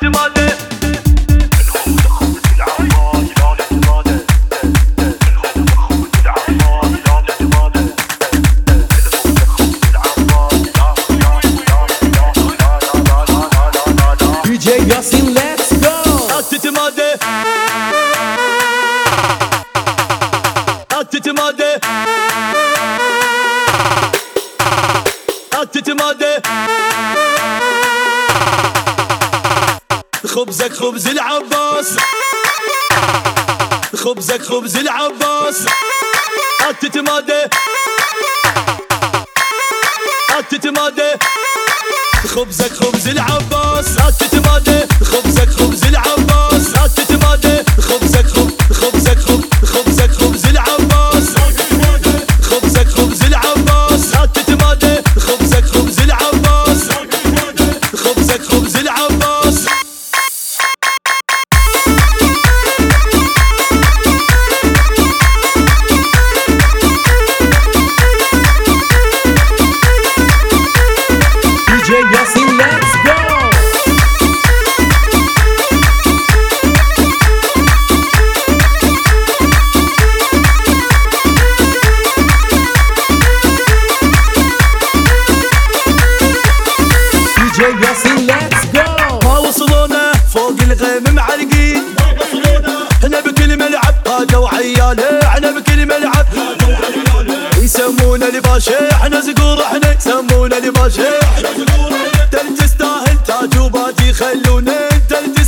خبزك خبز العباس، خبزك خبز العباس، التتمادى التتمادى، خبزك خبز العباس، التتمادى خبزك خبز العباس، التتمادى خبزك خبزك خبزك خبز العباس، خبزك خبز العباس، التتمادى خبزك خبز العباس، خبزك خبز العباس. ما وصلونا فوق الغيم معرقين، احنا بكل ملعب هذا وعياله، احنا بكل ملعب يسمونا الباشا، احنا زقور احنا يسمونا الباشا، انت اللي تستاهل تاج وباجي خلونا انت اللي